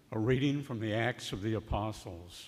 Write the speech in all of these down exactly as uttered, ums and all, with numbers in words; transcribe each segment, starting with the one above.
A reading from the Acts of the Apostles.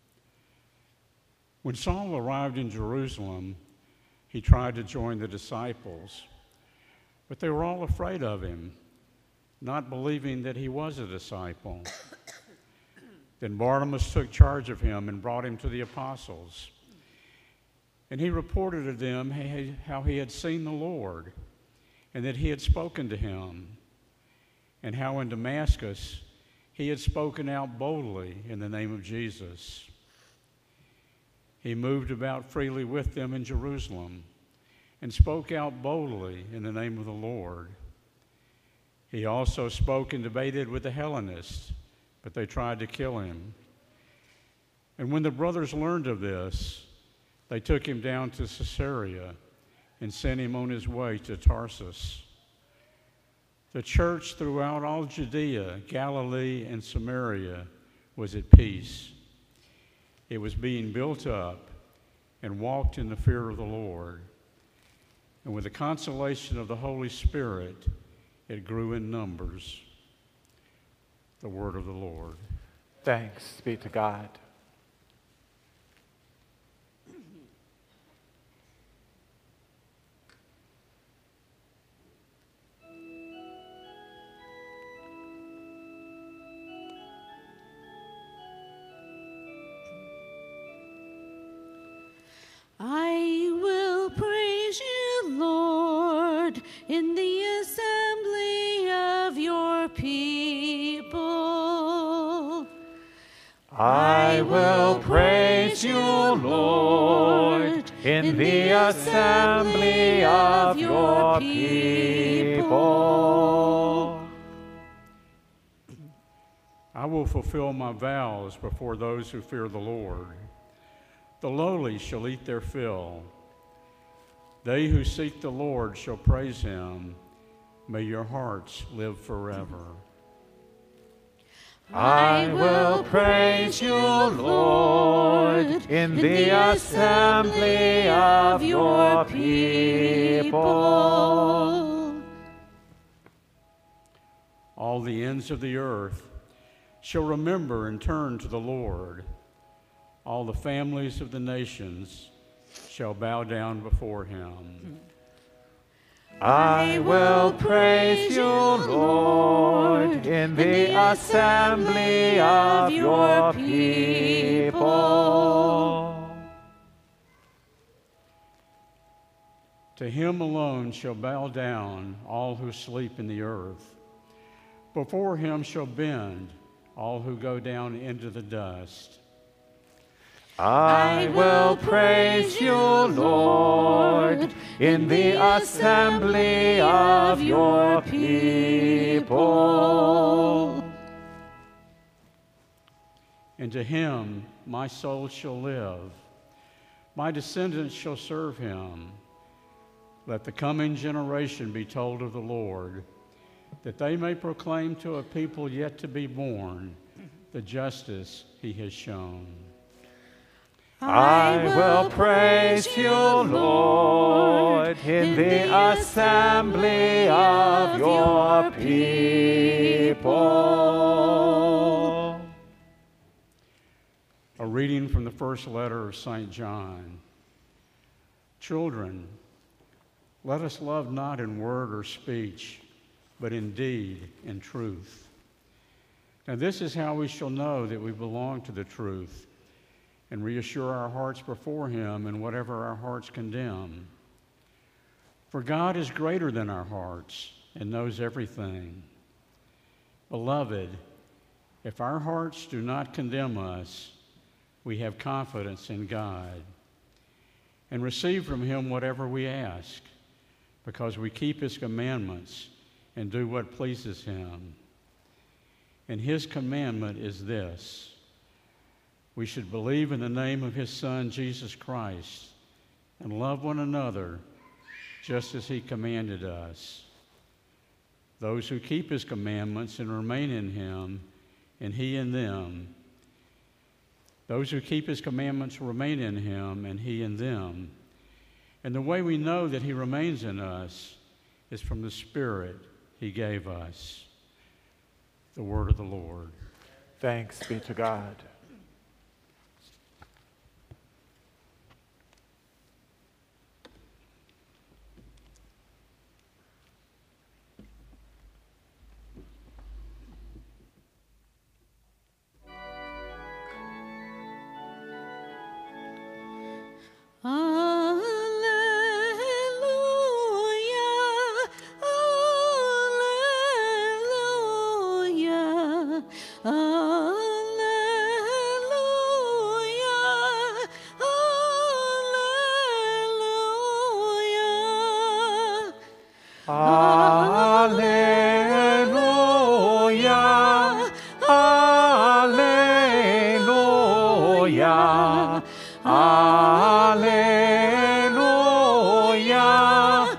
When Saul arrived in Jerusalem, he tried to join the disciples, but they were all afraid of him, not believing that he was a disciple. Then Barnabas took charge of him and brought him to the apostles. And he reported to them how he had seen the Lord, and that he had spoken to him, and how in Damascus he had spoken out boldly in the name of Jesus. He moved about freely with them in Jerusalem and spoke out boldly in the name of the Lord. He also spoke and debated with the Hellenists, but they tried to kill him. And when the brothers learned of this, they took him down to Caesarea and sent him on his way to Tarsus. The church throughout all Judea, Galilee, and Samaria was at peace. It was being built up and walked in the fear of the Lord. And with the consolation of the Holy Spirit, it grew in numbers. The word of the Lord. Thanks be to God. I will praise you, Lord, in the assembly of your people. I will praise you, Lord, in the assembly of your people. I will fulfill my vows before those who fear the Lord. The lowly shall eat their fill. They who seek the Lord shall praise him. May your hearts live forever. I will praise you, Lord, in the assembly of your people. All the ends of the earth shall remember and turn to the Lord. All the families of the nations shall bow down before him. I will praise you, Lord, in the assembly of your people. To him alone shall bow down all who sleep in the earth. Before him shall bend all who go down into the dust. I will praise you, Lord, in the assembly of your people. And to him my soul shall live. My descendants shall serve him. Let the coming generation be told of the Lord, that they may proclaim to a people yet to be born the justice he has shown. I will praise you, Lord, in the assembly of your people. A reading from the first letter of Saint John. Children, let us love not in word or speech, but in deed and truth. Now this is how we shall know that we belong to the truth, and reassure our hearts before him in whatever our hearts condemn. For God is greater than our hearts and knows everything. Beloved, if our hearts do not condemn us, we have confidence in God and receive from him whatever we ask, because we keep his commandments and do what pleases him. And his commandment is this: we should believe in the name of his Son, Jesus Christ, and love one another just as he commanded us. Those who keep his commandments and remain in him, and he in them, those who keep his commandments remain in him, and he in them. And the way we know that he remains in us is from the Spirit he gave us. The word of the Lord. Thanks be to God. Alleluia, alleluia, alleluia, alleluia. Alleluia, alleluia, alleluia,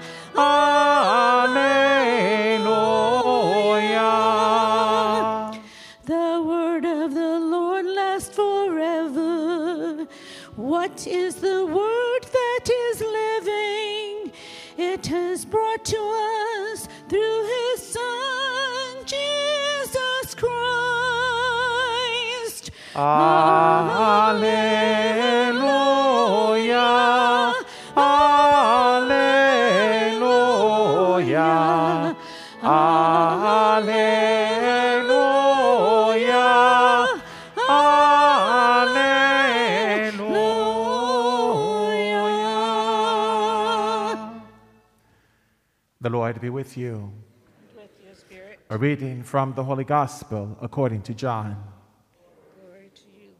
alleluia. The word of the Lord lasts forever. What is the word that is living? It has brought to us through his Son, Jesus Christ. Alleluia, alleluia, alleluia, alleluia. The Lord be with you. With your spirit, A reading from the Holy Gospel according to John. glory to you,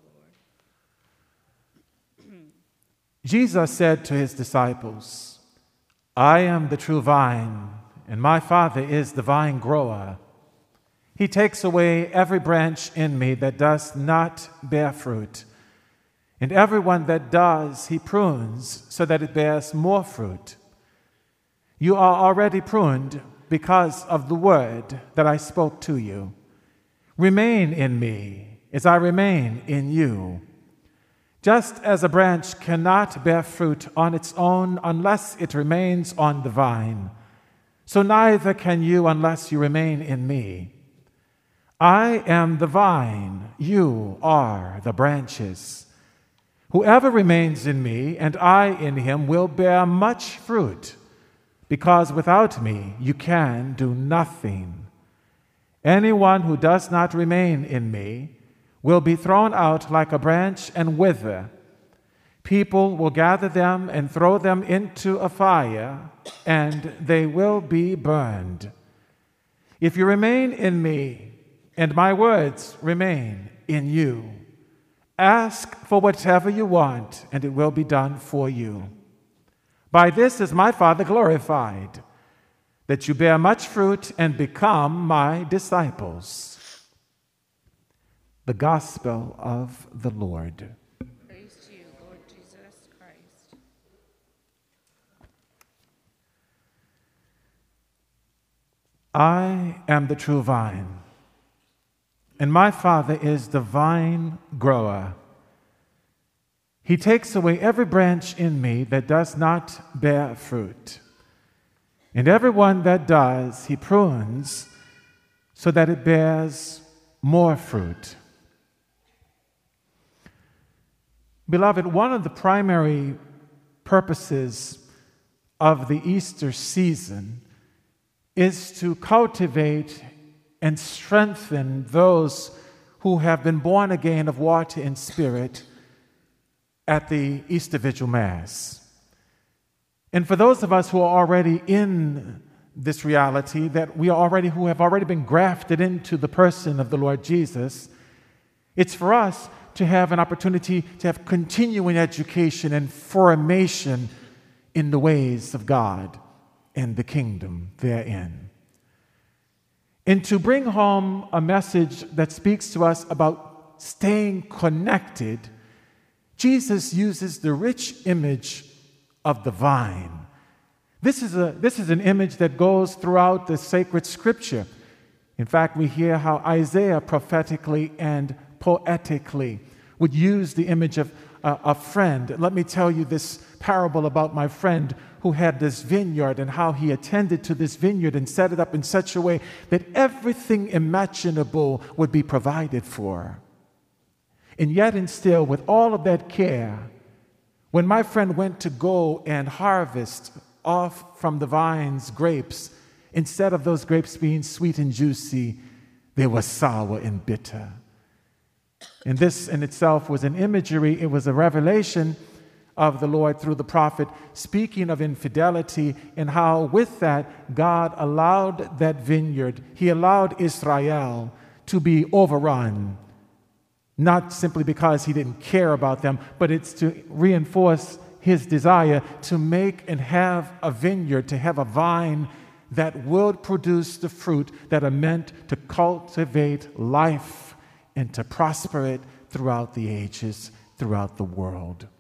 Lord. Jesus said to his disciples, I am the true vine, and my Father is the vine grower. He takes away every branch in me that does not bear fruit, and every one that does he prunes so that it bears more fruit. You are already pruned because of the word that I spoke to you. Remain in me as I remain in you. Just as a branch cannot bear fruit on its own unless it remains on the vine, so neither can you unless you remain in me. I am the vine, you are the branches. Whoever remains in me and I in him will bear much fruit, because without me you can do nothing. Anyone who does not remain in me will be thrown out like a branch and wither. People will gather them and throw them into a fire, and they will be burned. If you remain in me, and my words remain in you, ask for whatever you want, and it will be done for you. By this is my Father glorified, that you bear much fruit and become my disciples. The Gospel of the Lord. Praise to you, Lord Jesus Christ. I am the true vine, and my Father is the vine grower. He takes away every branch in me that does not bear fruit, and every one that does he prunes so that it bears more fruit. Beloved, one of the primary purposes of the Easter season is to cultivate and strengthen those who have been born again of water and spirit at the Easter Vigil Mass. And for those of us who are already in this reality, that we are already who have already been grafted into the person of the Lord Jesus, it's for us to have an opportunity to have continuing education and formation in the ways of God and the kingdom therein. And to bring home a message that speaks to us about staying connected, Jesus uses the rich image of the vine. This is, a, this is an image that goes throughout the sacred scripture. In fact, we hear how Isaiah prophetically and poetically would use the image of, a, a friend. Let me tell you this parable about my friend who had this vineyard and how he attended to this vineyard and set it up in such a way that everything imaginable would be provided for. And yet and still, with all of that care, when my friend went to go and harvest off from the vines grapes, instead of those grapes being sweet and juicy, they were sour and bitter. And this in itself was an imagery, it was a revelation of the Lord through the prophet, speaking of infidelity and how with that, God allowed that vineyard, he allowed Israel to be overrun. Not simply because he didn't care about them, but it's to reinforce his desire to make and have a vineyard, to have a vine that will produce the fruit that are meant to cultivate life and to prosper it throughout the ages, throughout the world.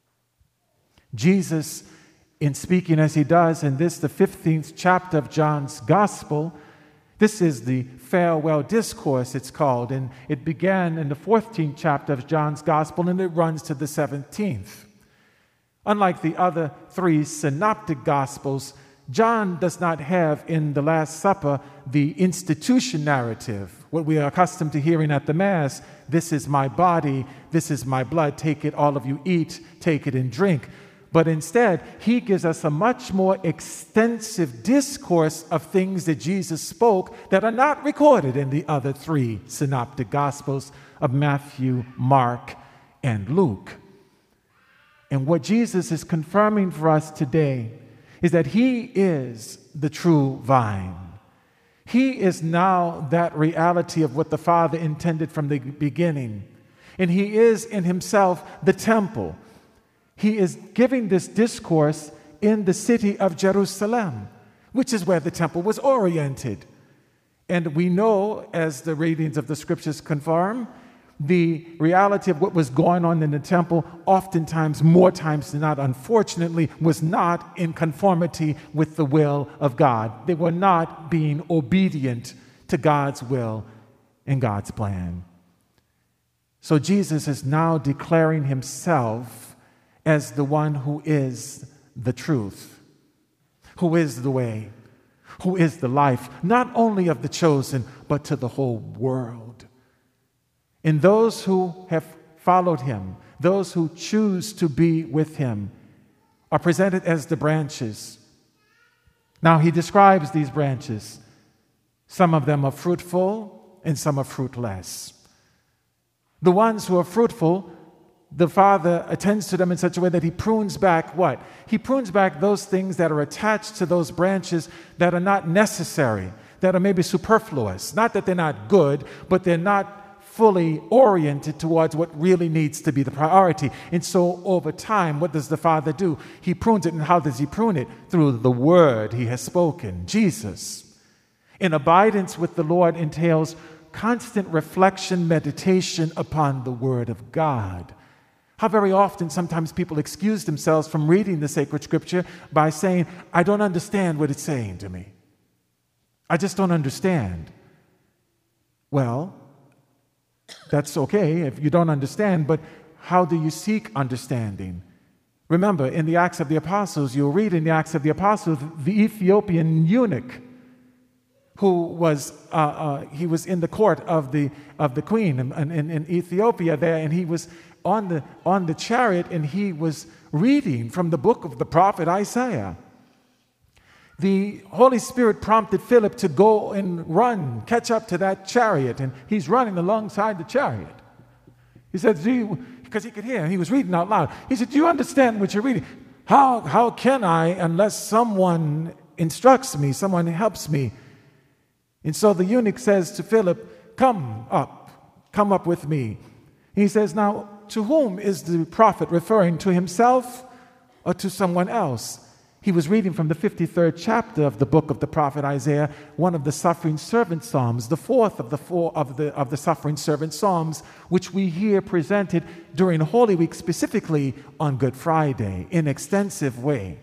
Jesus, in speaking as he does in this, the fifteenth chapter of John's Gospel, this is the farewell discourse, it's called, and it began in the fourteenth chapter of John's Gospel, and it runs to the seventeenth. Unlike the other three synoptic Gospels, John does not have in the Last Supper the institution narrative, what we are accustomed to hearing at the Mass. This is my body, this is my blood, take it, all of you eat, take it and drink. But instead, he gives us a much more extensive discourse of things that Jesus spoke that are not recorded in the other three synoptic Gospels of Matthew, Mark, and Luke. And what Jesus is confirming for us today is that he is the true vine. He is now that reality of what the Father intended from the beginning. And he is in himself the temple. He is giving this discourse in the city of Jerusalem, which is where the temple was oriented. And we know, as the readings of the scriptures confirm, the reality of what was going on in the temple, oftentimes, more times than not, unfortunately, was not in conformity with the will of God. They were not being obedient to God's will and God's plan. So Jesus is now declaring himself as the one who is the truth, who is the way, who is the life, not only of the chosen, but to the whole world. And those who have followed him, those who choose to be with him, are presented as the branches. Now he describes these branches. Some of them are fruitful and some are fruitless. The ones who are fruitful, the Father attends to them in such a way that he prunes back what? He prunes back those things that are attached to those branches that are not necessary, that are maybe superfluous. Not that they're not good, but they're not fully oriented towards what really needs to be the priority. And so over time, what does the Father do? He prunes it. And how does he prune it? Through the word he has spoken, Jesus. And abidance with the Lord entails constant reflection, meditation upon the word of God. How very often sometimes people excuse themselves from reading the sacred scripture by saying, I don't understand what it's saying to me. I just don't understand. Well, that's okay if you don't understand, but how do you seek understanding? Remember, in the Acts of the Apostles, you'll read in the Acts of the Apostles, the Ethiopian eunuch who was, uh, uh, he was in the court of the of the queen in, in, in Ethiopia there, and he was on the on the chariot, and he was reading from the book of the prophet Isaiah. The Holy Spirit prompted Philip to go and run, catch up to that chariot, and he's running alongside the chariot. He said, do you, because he could hear, he was reading out loud. He said, do you understand what you're reading? How, how can I unless someone instructs me, someone helps me? And so the eunuch says to Philip, come up, come up with me. He says, now, to whom is the prophet referring? To himself or to someone else? He was reading from the fifty-third chapter of the book of the prophet Isaiah, one of the suffering servant psalms, the fourth of the four of the of the suffering servant psalms, which we hear presented during Holy Week, specifically on Good Friday, in extensive way.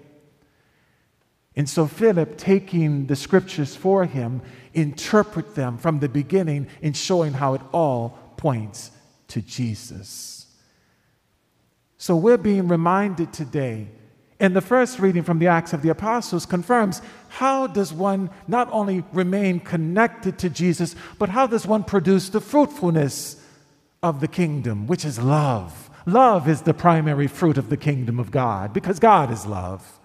And so Philip, taking the scriptures for him, interpret them from the beginning in showing how it all points to Jesus. So we're being reminded today, and the first reading from the Acts of the Apostles confirms how does one not only remain connected to Jesus, but how does one produce the fruitfulness of the kingdom, which is love. Love is the primary fruit of the kingdom of God, because God is love.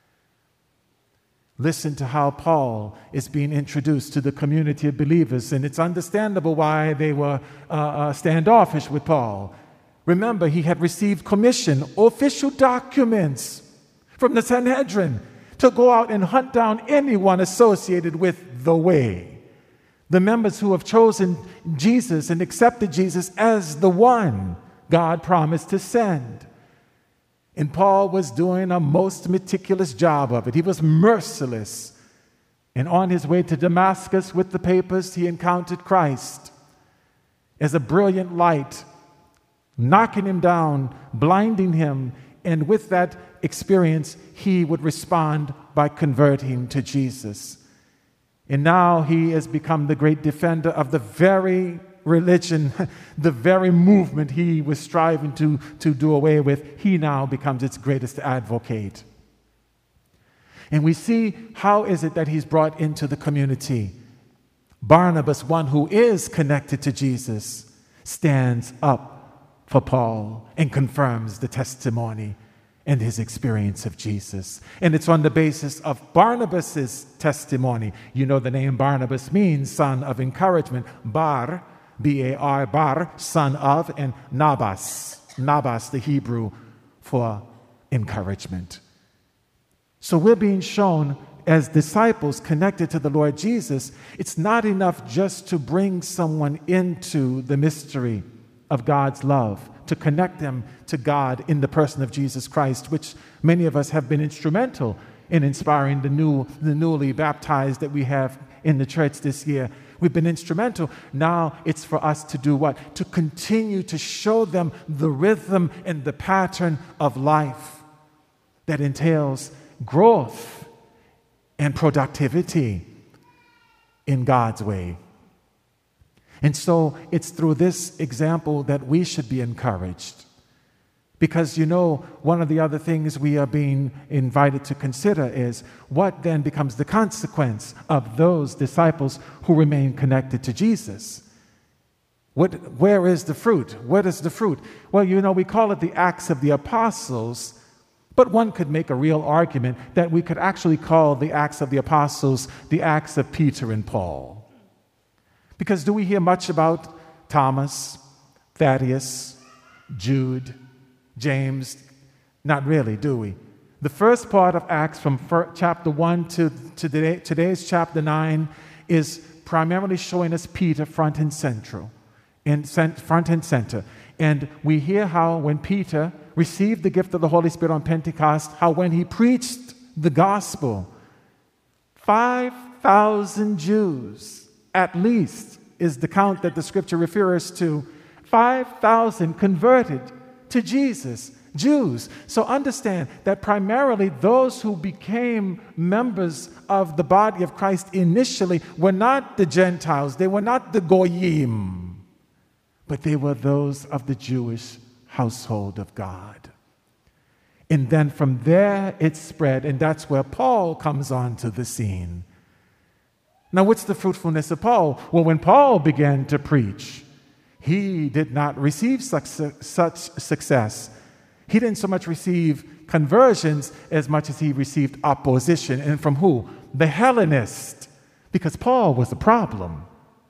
Listen to how Paul is being introduced to the community of believers, and it's understandable why they were uh, uh, standoffish with Paul. Remember, he had received commission, official documents from the Sanhedrin to go out and hunt down anyone associated with the way. The members who have chosen Jesus and accepted Jesus as the one God promised to send. And Paul was doing a most meticulous job of it. He was merciless. And on his way to Damascus with the papers, he encountered Christ as a brilliant light, knocking him down, blinding him. And with that experience, he would respond by converting to Jesus. And now he has become the great defender of the very religion, the very movement he was striving to, to do away with. He now becomes its greatest advocate. And we see how is it that he's brought into the community. Barnabas, one who is connected to Jesus, stands up for Paul and confirms the testimony and his experience of Jesus. And it's on the basis of Barnabas's testimony. You know, the name Barnabas means son of encouragement. Bar, B A R, Bar, son of, and Nabas, Nabas, the Hebrew for encouragement. So we're being shown as disciples connected to the Lord Jesus, it's not enough just to bring someone into the mystery of God's love, to connect them to God in the person of Jesus Christ, which many of us have been instrumental in inspiring the new, the newly baptized that we have in the church this year. We've been instrumental. Now it's for us to do what? To continue to show them the rhythm and the pattern of life that entails growth and productivity in God's way. And so it's through this example that we should be encouraged. Because, you know, one of the other things we are being invited to consider is what then becomes the consequence of those disciples who remain connected to Jesus. What, where is the fruit? What is the fruit? Well, you know, we call it the Acts of the Apostles, but one could make a real argument that we could actually call the Acts of the Apostles the Acts of Peter and Paul. Because do we hear much about Thomas, Thaddeus, Jude, James? Not really, do we? The first part of Acts from chapter one to, to today, today's chapter nine is primarily showing us Peter front and central, and front and center. And we hear how when Peter received the gift of the Holy Spirit on Pentecost, how when he preached the gospel, five thousand Jews at least is the count that the scripture refers to, five thousand converted to Jesus, Jews. So understand that primarily those who became members of the body of Christ initially were not the Gentiles, they were not the Goyim, but they were those of the Jewish household of God. And then from there it spread, and that's where Paul comes onto the scene. Now, what's the fruitfulness of Paul? Well, when Paul began to preach, he did not receive such, such success. He didn't so much receive conversions as much as he received opposition. And from who? The Hellenists. Because Paul was a problem.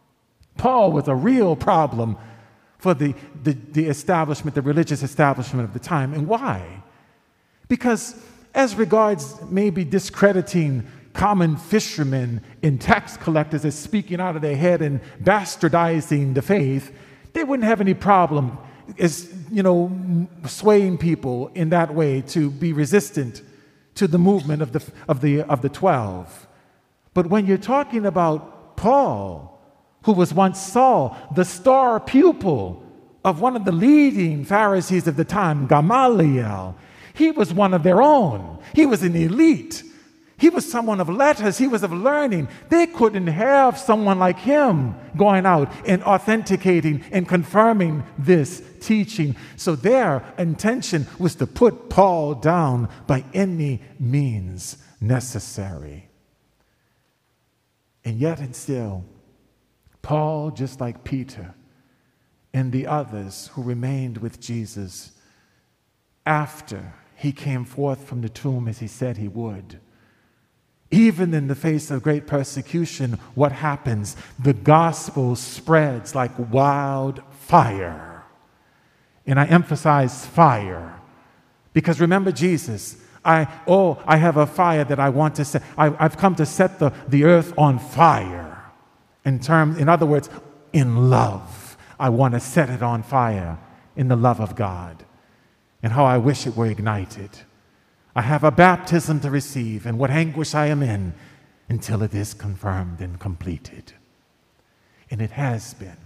Paul was a real problem for the, the, the establishment, the religious establishment of the time. And why? Because as regards maybe discrediting common fishermen and tax collectors as speaking out of their head and bastardizing the faith, they wouldn't have any problem as, you know, swaying people in that way to be resistant to the movement of the of the of the twelve. But when you're talking about Paul, who was once Saul, the star pupil of one of the leading Pharisees of the time, Gamaliel, he was one of their own. He was an elite. He was someone of letters. He was of learning. They couldn't have someone like him going out and authenticating and confirming this teaching. So their intention was to put Paul down by any means necessary. And yet and still, Paul, just like Peter and the others who remained with Jesus after he came forth from the tomb as he said he would, even in the face of great persecution, what happens? The gospel spreads like wildfire. And I emphasize fire because remember Jesus, I, oh, I have a fire that I want to set. I, I've come to set the, the earth on fire. In terms, in other words, in love. I want to set it on fire in the love of God. And how I wish it were ignited. I have a baptism to receive, and what anguish I am in until it is confirmed and completed. And it has been.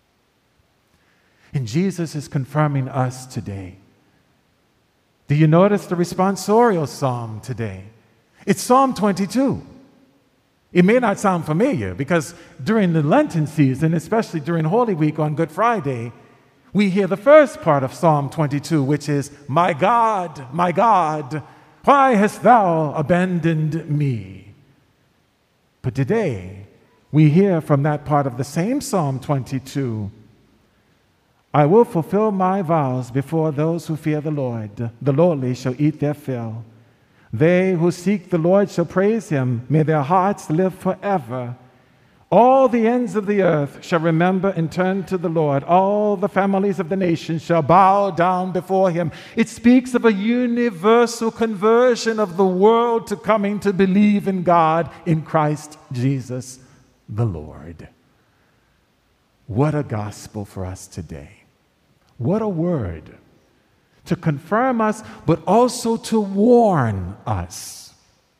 And Jesus is confirming us today. Do you notice the responsorial psalm today? It's Psalm twenty-two. It may not sound familiar because during the Lenten season, especially during Holy Week on Good Friday, we hear the first part of Psalm twenty-two, which is, "My God, my God, why hast thou abandoned me?" But today, we hear from that part of the same Psalm twenty-two, "I will fulfill my vows before those who fear the Lord. The lowly shall eat their fill. They who seek the Lord shall praise him. May their hearts live forever. All the ends of the earth shall remember and turn to the Lord. All the families of the nations shall bow down before him." It speaks of a universal conversion of the world to coming to believe in God in Christ Jesus the Lord. What a gospel for us today. What a word to confirm us, but also to warn us.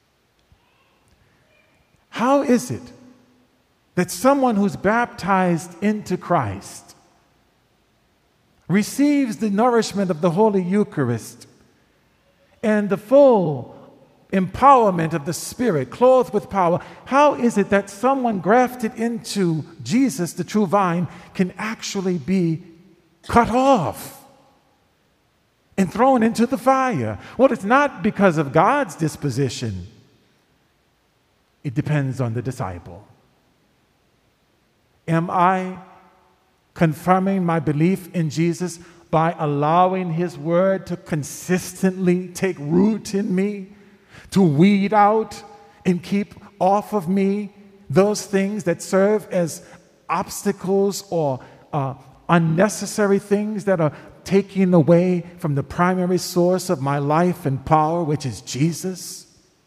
How is it that someone who's baptized into Christ receives the nourishment of the Holy Eucharist and the full empowerment of the Spirit, clothed with power? How is it that someone grafted into Jesus, the true vine, can actually be cut off and thrown into the fire? Well, it's not because of God's disposition. It depends on the disciple. Am I confirming my belief in Jesus by allowing his word to consistently take root in me, to weed out and keep off of me those things that serve as obstacles or uh, unnecessary things that are taking away from the primary source of my life and power, which is Jesus?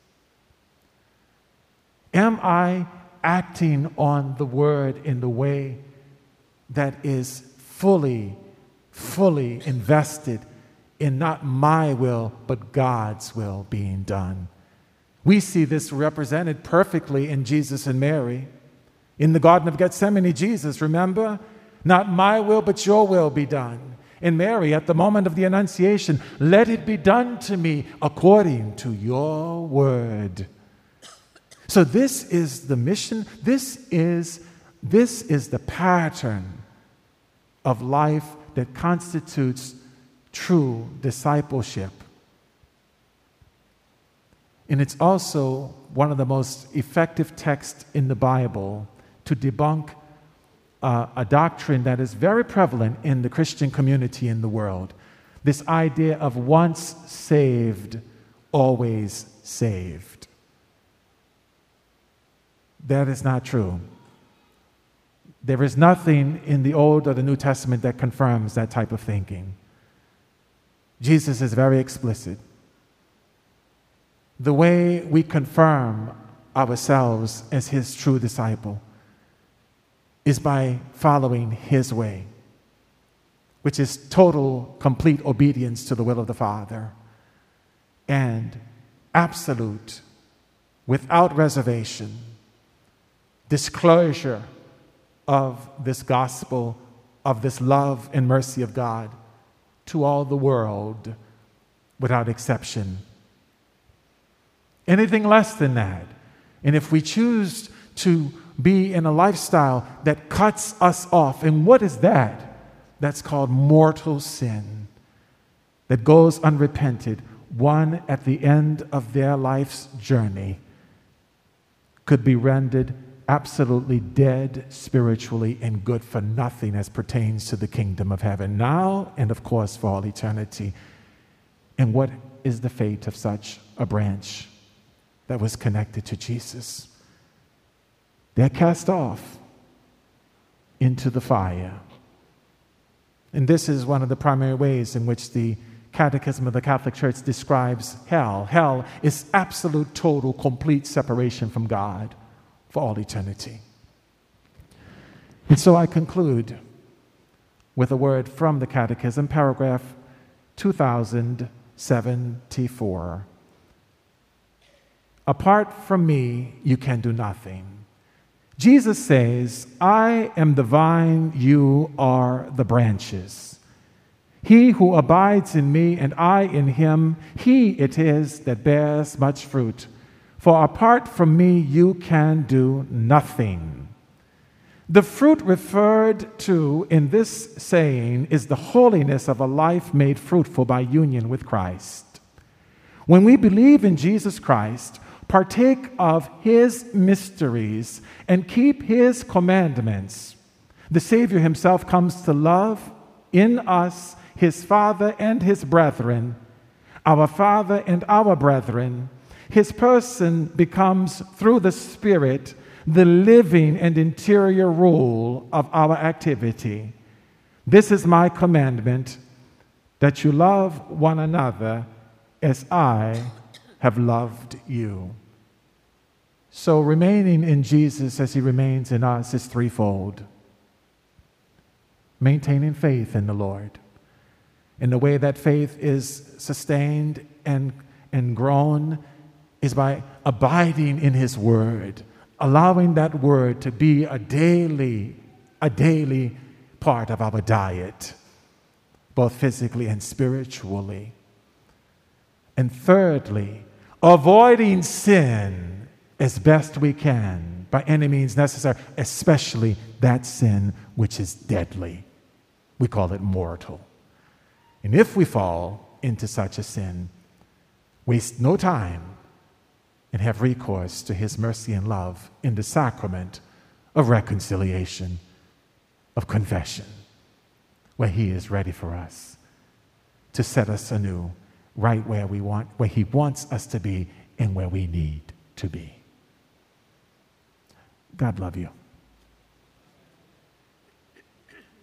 Am I acting on the word in the way that is fully, fully invested in not my will, but God's will being done? We see this represented perfectly in Jesus and Mary. In the Garden of Gethsemane, Jesus, remember? Not my will, but your will be done. And Mary, at the moment of the Annunciation, let it be done to me according to your word. So this is the mission. This is, this is the pattern of life that constitutes true discipleship. And it's also one of the most effective texts in the Bible to debunk Uh, a doctrine that is very prevalent in the Christian community in the world. This idea of once saved, always saved. That is not true. There is nothing in the Old or the New Testament that confirms that type of thinking. Jesus is very explicit. The way we confirm ourselves as his true disciple is by following his way, which is total, complete obedience to the will of the Father and absolute, without reservation, disclosure of this gospel, of this love and mercy of God to all the world without exception. anything less than that. And if we choose to be in a lifestyle that cuts us off, and what is that? That's called mortal sin that goes unrepented. One at the end of their life's journey could be rendered absolutely dead spiritually and good for nothing as pertains to the kingdom of heaven now and, of course, for all eternity. And what is the fate of such a branch that was connected to Jesus? They're cast off into the fire. And this is one of the primary ways in which the Catechism of the Catholic Church describes hell. Hell is absolute, total, complete separation from God for all eternity. And so I conclude with a word from the Catechism, paragraph two thousand seventy-four. Apart from me, you can do nothing. Jesus says, I am the vine, you are the branches. He who abides in me and I in him, he it is that bears much fruit. For apart from me, you can do nothing. The fruit referred to in this saying is the holiness of a life made fruitful by union with Christ. When we believe in Jesus Christ, partake of his mysteries, and keep his commandments, the Savior himself comes to love in us his Father and his brethren, our Father and our brethren. His person becomes, through the Spirit, the living and interior rule of our activity. This is my commandment, that you love one another as I have loved you. So remaining in Jesus as he remains in us is threefold. Maintaining faith in the Lord. And the way that faith is sustained and, and grown is by abiding in his word, allowing that word to be a daily, a daily part of our diet, both physically and spiritually. And thirdly, avoiding sin as best we can by any means necessary, especially that sin which is deadly. We call it mortal. And if we fall into such a sin, waste no time and have recourse to his mercy and love in the sacrament of reconciliation, of confession, where he is ready for us to set us anew right where we want, where he wants us to be and where we need to be. God love you.